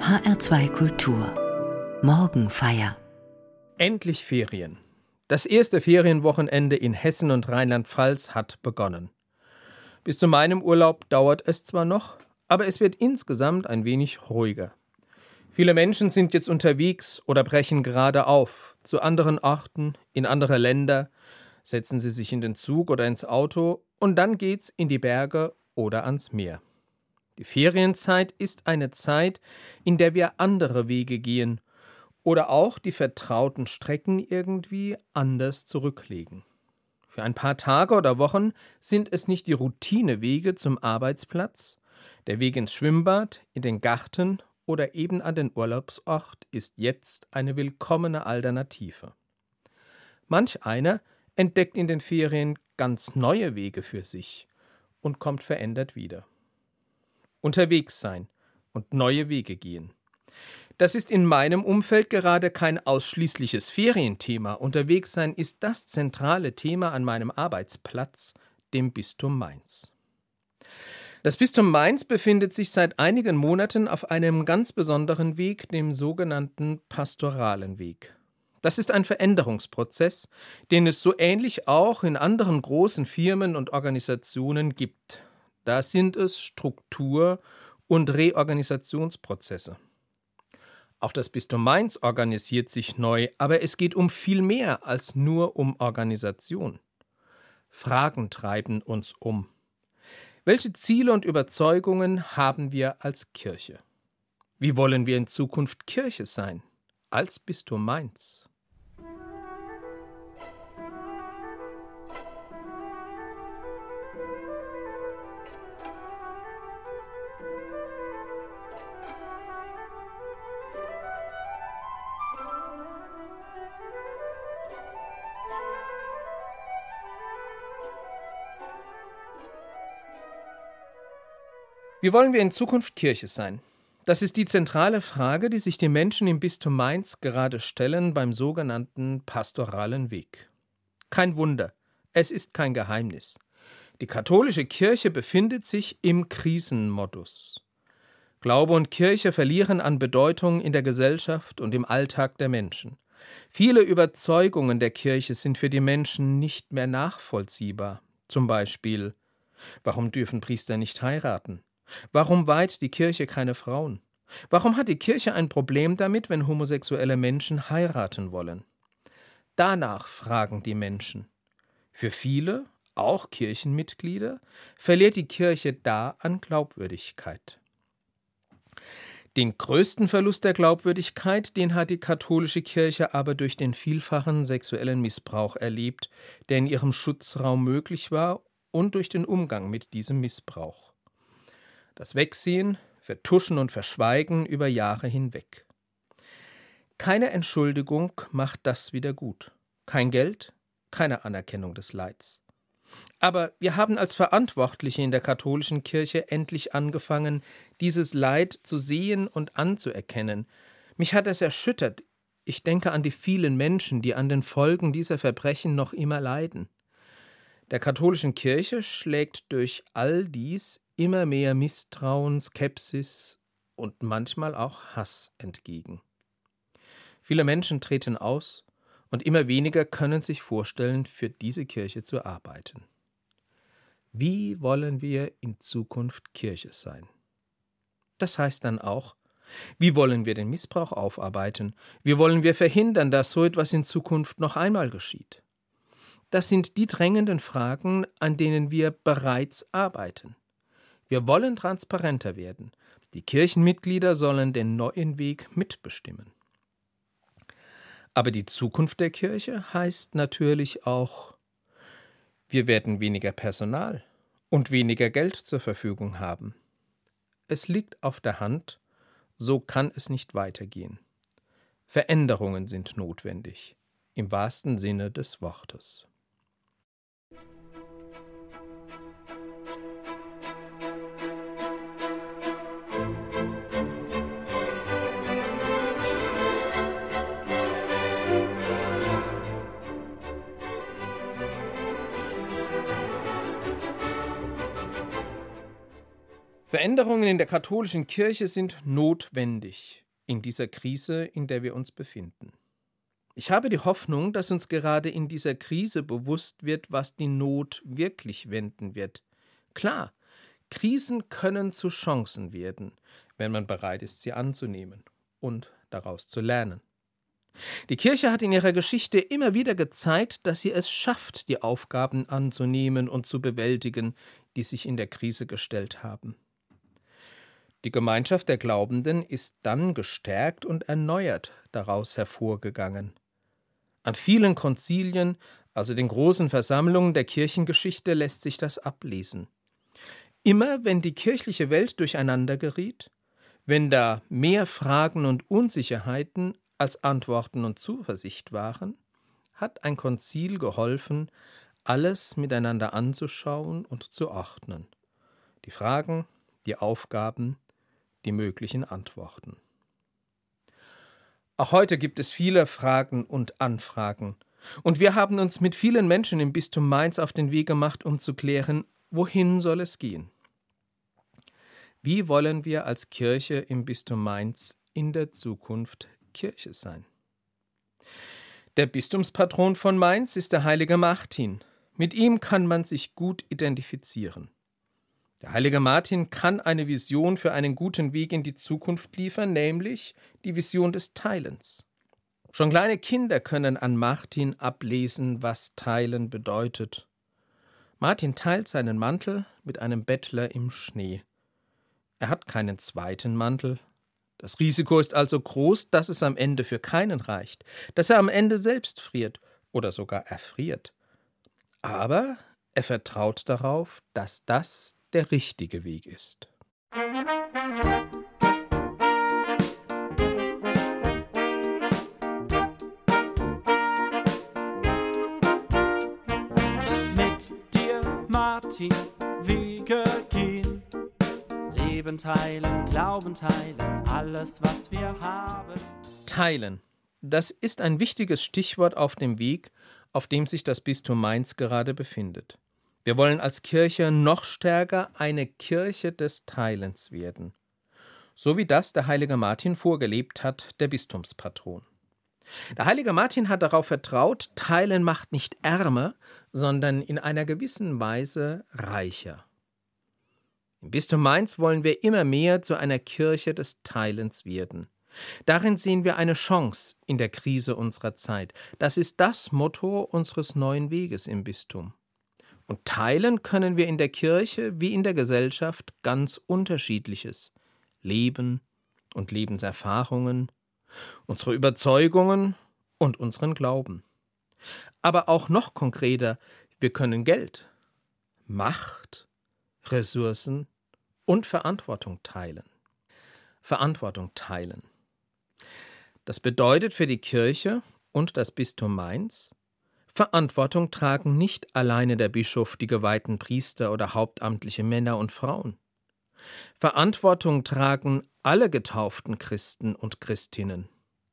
HR2 Kultur Morgenfeier. Endlich Ferien. Das erste Ferienwochenende in Hessen und Rheinland-Pfalz hat begonnen. Bis zu meinem Urlaub dauert es zwar noch, aber es wird insgesamt ein wenig ruhiger. Viele Menschen sind jetzt unterwegs oder brechen gerade auf, zu anderen Orten, in andere Länder, setzen sie sich in den Zug oder ins Auto und dann geht's in die Berge oder ans Meer. Die Ferienzeit ist eine Zeit, in der wir andere Wege gehen oder auch die vertrauten Strecken irgendwie anders zurücklegen. Für ein paar Tage oder Wochen sind es nicht die Routinewege zum Arbeitsplatz, der Weg ins Schwimmbad, in den Garten oder eben an den Urlaubsort ist jetzt eine willkommene Alternative. Manch einer entdeckt in den Ferien ganz neue Wege für sich und kommt verändert wieder. Unterwegs sein und neue Wege gehen. Das ist in meinem Umfeld gerade kein ausschließliches Ferienthema. Unterwegs sein ist das zentrale Thema an meinem Arbeitsplatz, dem Bistum Mainz. Das Bistum Mainz befindet sich seit einigen Monaten auf einem ganz besonderen Weg, dem sogenannten pastoralen Weg. Das ist ein Veränderungsprozess, den es so ähnlich auch in anderen großen Firmen und Organisationen gibt. Da sind es Struktur- und Reorganisationsprozesse. Auch das Bistum Mainz organisiert sich neu, aber es geht um viel mehr als nur um Organisation. Fragen treiben uns um. Welche Ziele und Überzeugungen haben wir als Kirche? Wie wollen wir in Zukunft Kirche sein, als Bistum Mainz? Wie wollen wir in Zukunft Kirche sein? Das ist die zentrale Frage, die sich die Menschen im Bistum Mainz gerade stellen beim sogenannten pastoralen Weg. Kein Wunder, es ist kein Geheimnis. Die katholische Kirche befindet sich im Krisenmodus. Glaube und Kirche verlieren an Bedeutung in der Gesellschaft und im Alltag der Menschen. Viele Überzeugungen der Kirche sind für die Menschen nicht mehr nachvollziehbar. Zum Beispiel, warum dürfen Priester nicht heiraten? Warum weiht die Kirche keine Frauen? Warum hat die Kirche ein Problem damit, wenn homosexuelle Menschen heiraten wollen? Danach fragen die Menschen. Für viele, auch Kirchenmitglieder, verliert die Kirche da an Glaubwürdigkeit. Den größten Verlust der Glaubwürdigkeit, den hat die katholische Kirche aber durch den vielfachen sexuellen Missbrauch erlebt, der in ihrem Schutzraum möglich war, und durch den Umgang mit diesem Missbrauch. Das Wegsehen, Vertuschen und Verschweigen über Jahre hinweg. Keine Entschuldigung macht das wieder gut. Kein Geld, keine Anerkennung des Leids. Aber wir haben als Verantwortliche in der katholischen Kirche endlich angefangen, dieses Leid zu sehen und anzuerkennen. Mich hat es erschüttert. Ich denke an die vielen Menschen, die an den Folgen dieser Verbrechen noch immer leiden. Der katholischen Kirche schlägt durch all dies immer mehr Misstrauen, Skepsis und manchmal auch Hass entgegen. Viele Menschen treten aus und immer weniger können sich vorstellen, für diese Kirche zu arbeiten. Wie wollen wir in Zukunft Kirche sein? Das heißt dann auch, wie wollen wir den Missbrauch aufarbeiten? Wie wollen wir verhindern, dass so etwas in Zukunft noch einmal geschieht? Das sind die drängenden Fragen, an denen wir bereits arbeiten. Wir wollen transparenter werden. Die Kirchenmitglieder sollen den neuen Weg mitbestimmen. Aber die Zukunft der Kirche heißt natürlich auch, wir werden weniger Personal und weniger Geld zur Verfügung haben. Es liegt auf der Hand, so kann es nicht weitergehen. Veränderungen sind notwendig, im wahrsten Sinne des Wortes. Veränderungen in der katholischen Kirche sind notwendig in dieser Krise, in der wir uns befinden. Ich habe die Hoffnung, dass uns gerade in dieser Krise bewusst wird, was die Not wirklich wenden wird. Klar, Krisen können zu Chancen werden, wenn man bereit ist, sie anzunehmen und daraus zu lernen. Die Kirche hat in ihrer Geschichte immer wieder gezeigt, dass sie es schafft, die Aufgaben anzunehmen und zu bewältigen, die sich in der Krise gestellt haben. Die Gemeinschaft der Glaubenden ist dann gestärkt und erneuert daraus hervorgegangen. An vielen Konzilien, also den großen Versammlungen der Kirchengeschichte, lässt sich das ablesen. Immer wenn die kirchliche Welt durcheinander geriet, wenn da mehr Fragen und Unsicherheiten als Antworten und Zuversicht waren, hat ein Konzil geholfen, alles miteinander anzuschauen und zu ordnen. Die Fragen, die Aufgaben, die möglichen Antworten. Auch heute gibt es viele Fragen und Anfragen. Und wir haben uns mit vielen Menschen im Bistum Mainz auf den Weg gemacht, um zu klären, wohin soll es gehen? Wie wollen wir als Kirche im Bistum Mainz in der Zukunft Kirche sein? Der Bistumspatron von Mainz ist der heilige Martin. Mit ihm kann man sich gut identifizieren. Der heilige Martin kann eine Vision für einen guten Weg in die Zukunft liefern, nämlich die Vision des Teilens. Schon kleine Kinder können an Martin ablesen, was Teilen bedeutet. Martin teilt seinen Mantel mit einem Bettler im Schnee. Er hat keinen zweiten Mantel. Das Risiko ist also groß, dass es am Ende für keinen reicht, dass er am Ende selbst friert oder sogar erfriert. Aber er vertraut darauf, dass das der richtige Weg ist. Mit dir, Martin, Wege gehen, Leben teilen, Glauben teilen, alles, was wir haben. Teilen. Das ist ein wichtiges Stichwort auf dem Weg, auf dem sich das Bistum Mainz gerade befindet. Wir wollen als Kirche noch stärker eine Kirche des Teilens werden. So wie das der heilige Martin vorgelebt hat, der Bistumspatron. Der heilige Martin hat darauf vertraut, Teilen macht nicht ärmer, sondern in einer gewissen Weise reicher. Im Bistum Mainz wollen wir immer mehr zu einer Kirche des Teilens werden. Darin sehen wir eine Chance in der Krise unserer Zeit. Das ist das Motto unseres neuen Weges im Bistum. Und teilen können wir in der Kirche wie in der Gesellschaft ganz Unterschiedliches. Leben und Lebenserfahrungen, unsere Überzeugungen und unseren Glauben. Aber auch noch konkreter, wir können Geld, Macht, Ressourcen und Verantwortung teilen. Verantwortung teilen. Das bedeutet für die Kirche und das Bistum Mainz, Verantwortung tragen nicht alleine der Bischof, die geweihten Priester oder hauptamtliche Männer und Frauen. Verantwortung tragen alle getauften Christen und Christinnen.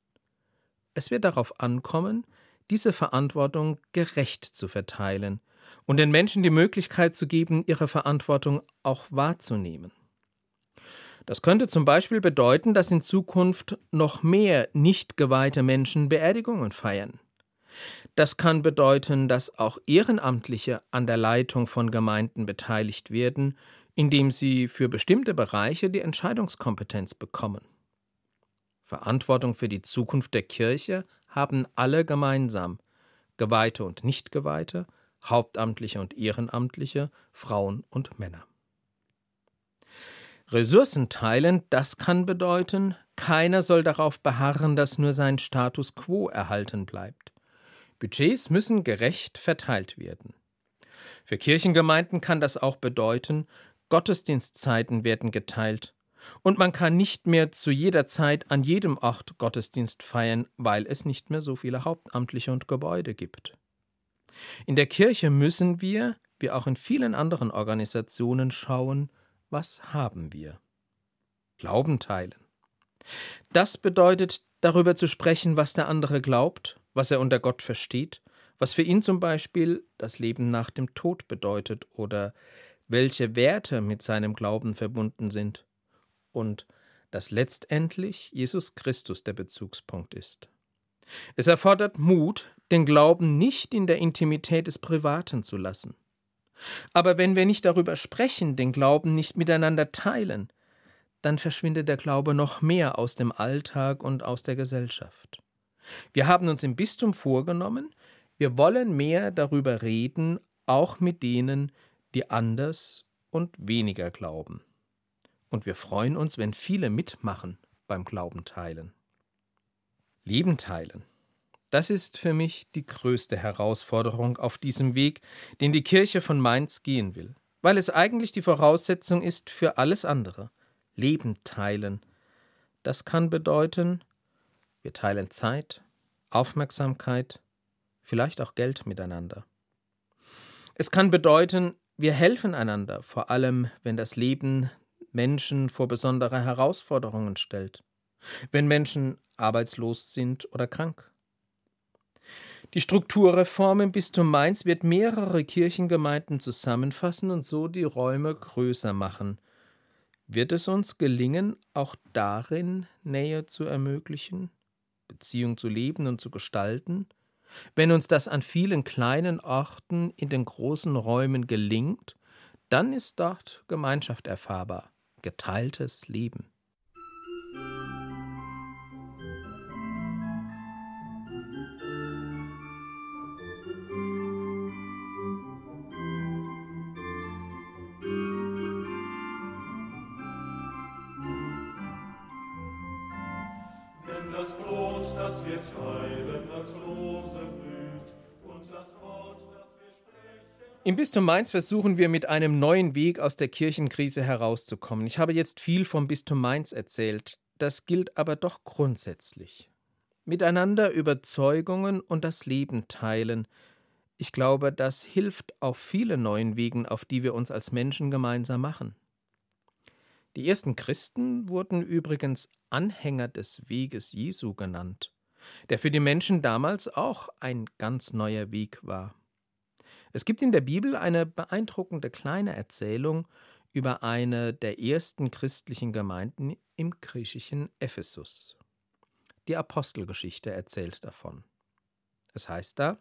Es wird darauf ankommen, diese Verantwortung gerecht zu verteilen und den Menschen die Möglichkeit zu geben, ihre Verantwortung auch wahrzunehmen. Das könnte zum Beispiel bedeuten, dass in Zukunft noch mehr nicht geweihte Menschen Beerdigungen feiern. Das kann bedeuten, dass auch Ehrenamtliche an der Leitung von Gemeinden beteiligt werden, indem sie für bestimmte Bereiche die Entscheidungskompetenz bekommen. Verantwortung für die Zukunft der Kirche haben alle gemeinsam, Geweihte und Nichtgeweihte, Hauptamtliche und Ehrenamtliche, Frauen und Männer. Ressourcen teilen, das kann bedeuten, keiner soll darauf beharren, dass nur sein Status quo erhalten bleibt. Budgets müssen gerecht verteilt werden. Für Kirchengemeinden kann das auch bedeuten, Gottesdienstzeiten werden geteilt und man kann nicht mehr zu jeder Zeit an jedem Ort Gottesdienst feiern, weil es nicht mehr so viele Hauptamtliche und Gebäude gibt. In der Kirche müssen wir, wie auch in vielen anderen Organisationen, schauen, was haben wir? Glauben teilen. Das bedeutet, darüber zu sprechen, was der andere glaubt, was er unter Gott versteht, was für ihn zum Beispiel das Leben nach dem Tod bedeutet oder welche Werte mit seinem Glauben verbunden sind und dass letztendlich Jesus Christus der Bezugspunkt ist. Es erfordert Mut, den Glauben nicht in der Intimität des Privaten zu lassen. Aber wenn wir nicht darüber sprechen, den Glauben nicht miteinander teilen, dann verschwindet der Glaube noch mehr aus dem Alltag und aus der Gesellschaft. Wir haben uns im Bistum vorgenommen, wir wollen mehr darüber reden, auch mit denen, die anders und weniger glauben. Und wir freuen uns, wenn viele mitmachen beim Glauben teilen. Leben teilen. Das ist für mich die größte Herausforderung auf diesem Weg, den die Kirche von Mainz gehen will, weil es eigentlich die Voraussetzung ist für alles andere. Leben teilen. Das kann bedeuten, wir teilen Zeit, Aufmerksamkeit, vielleicht auch Geld miteinander. Es kann bedeuten, wir helfen einander, vor allem wenn das Leben Menschen vor besondere Herausforderungen stellt, wenn Menschen arbeitslos sind oder krank. Die Strukturreform im Bistum Mainz wird mehrere Kirchengemeinden zusammenfassen und so die Räume größer machen. Wird es uns gelingen, auch darin Nähe zu ermöglichen, Beziehung zu leben und zu gestalten? Wenn uns das an vielen kleinen Orten in den großen Räumen gelingt, dann ist dort Gemeinschaft erfahrbar, geteiltes Leben. Das Brot, das wir teilen, als Rose blüht, und das Wort, das wir sprechen. Im Bistum Mainz versuchen wir mit einem neuen Weg aus der Kirchenkrise herauszukommen. Ich habe jetzt viel vom Bistum Mainz erzählt. Das gilt aber doch grundsätzlich. Miteinander Überzeugungen und das Leben teilen. Ich glaube, das hilft auf vielen neuen Wegen, auf die wir uns als Menschen gemeinsam machen. Die ersten Christen wurden übrigens Anhänger des Weges Jesu genannt, der für die Menschen damals auch ein ganz neuer Weg war. Es gibt in der Bibel eine beeindruckende kleine Erzählung über eine der ersten christlichen Gemeinden im griechischen Ephesus. Die Apostelgeschichte erzählt davon. Es heißt da: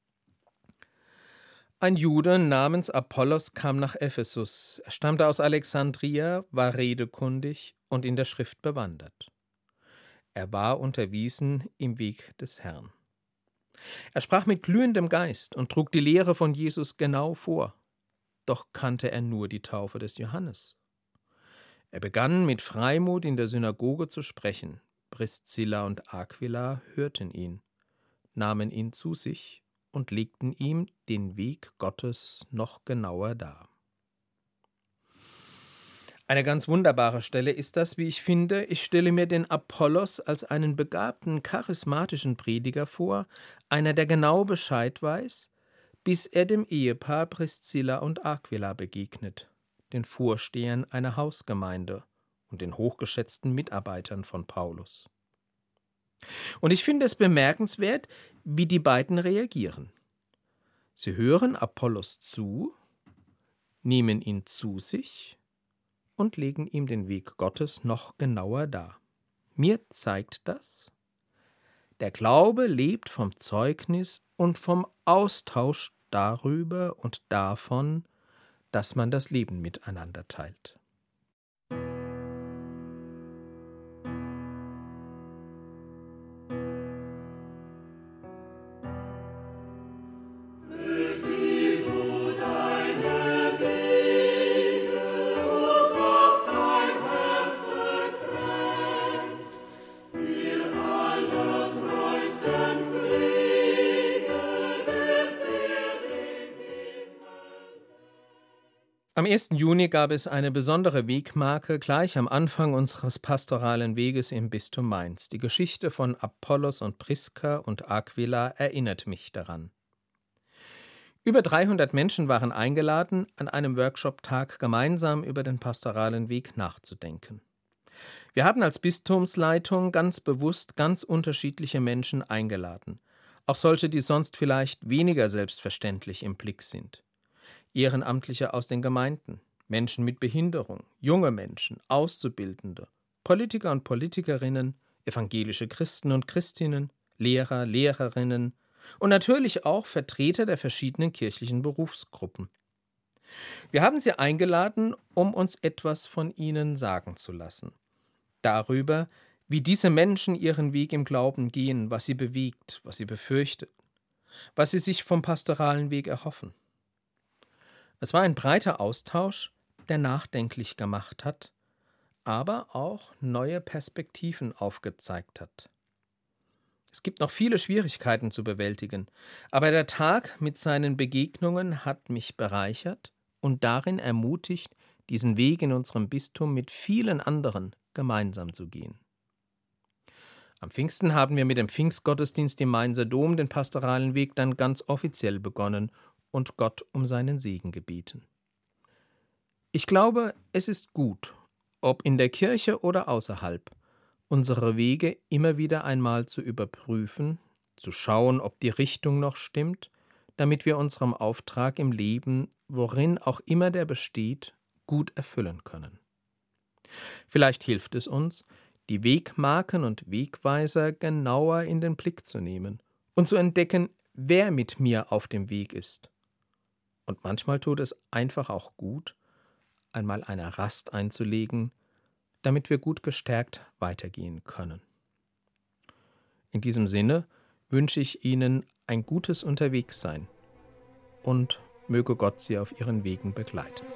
Ein Jude namens Apollos kam nach Ephesus. Er stammte aus Alexandria, war redekundig und in der Schrift bewandert. Er war unterwiesen im Weg des Herrn. Er sprach mit glühendem Geist und trug die Lehre von Jesus genau vor. Doch kannte er nur die Taufe des Johannes. Er begann mit Freimut in der Synagoge zu sprechen. Priscilla und Aquila hörten ihn, nahmen ihn zu sich und legten ihm den Weg Gottes noch genauer dar. Eine ganz wunderbare Stelle ist das, wie ich finde. Ich stelle mir den Apollos als einen begabten, charismatischen Prediger vor, einer, der genau Bescheid weiß, bis er dem Ehepaar Priscilla und Aquila begegnet, den Vorstehern einer Hausgemeinde und den hochgeschätzten Mitarbeitern von Paulus. Und ich finde es bemerkenswert, wie die beiden reagieren. Sie hören Apollos zu, nehmen ihn zu sich und legen ihm den Weg Gottes noch genauer dar. Mir zeigt das, der Glaube lebt vom Zeugnis und vom Austausch darüber und davon, dass man das Leben miteinander teilt. Am 1. Juni gab es eine besondere Wegmarke gleich am Anfang unseres pastoralen Weges im Bistum Mainz. Die Geschichte von Apollos und Priska und Aquila erinnert mich daran. Über 300 Menschen waren eingeladen, an einem Workshop-Tag gemeinsam über den pastoralen Weg nachzudenken. Wir haben als Bistumsleitung ganz bewusst ganz unterschiedliche Menschen eingeladen, auch solche, die sonst vielleicht weniger selbstverständlich im Blick sind. Ehrenamtliche aus den Gemeinden, Menschen mit Behinderung, junge Menschen, Auszubildende, Politiker und Politikerinnen, evangelische Christen und Christinnen, Lehrer, Lehrerinnen und natürlich auch Vertreter der verschiedenen kirchlichen Berufsgruppen. Wir haben sie eingeladen, um uns etwas von ihnen sagen zu lassen. Darüber, wie diese Menschen ihren Weg im Glauben gehen, was sie bewegt, was sie befürchtet, was sie sich vom pastoralen Weg erhoffen. Es war ein breiter Austausch, der nachdenklich gemacht hat, aber auch neue Perspektiven aufgezeigt hat. Es gibt noch viele Schwierigkeiten zu bewältigen, aber der Tag mit seinen Begegnungen hat mich bereichert und darin ermutigt, diesen Weg in unserem Bistum mit vielen anderen gemeinsam zu gehen. Am Pfingsten haben wir mit dem Pfingstgottesdienst im Mainzer Dom den pastoralen Weg dann ganz offiziell begonnen und Gott um seinen Segen gebeten. Ich glaube, es ist gut, ob in der Kirche oder außerhalb, unsere Wege immer wieder einmal zu überprüfen, zu schauen, ob die Richtung noch stimmt, damit wir unserem Auftrag im Leben, worin auch immer der besteht, gut erfüllen können. Vielleicht hilft es uns, die Wegmarken und Wegweiser genauer in den Blick zu nehmen und zu entdecken, wer mit mir auf dem Weg ist. Und manchmal tut es einfach auch gut, einmal eine Rast einzulegen, damit wir gut gestärkt weitergehen können. In diesem Sinne wünsche ich Ihnen ein gutes Unterwegssein und möge Gott Sie auf Ihren Wegen begleiten.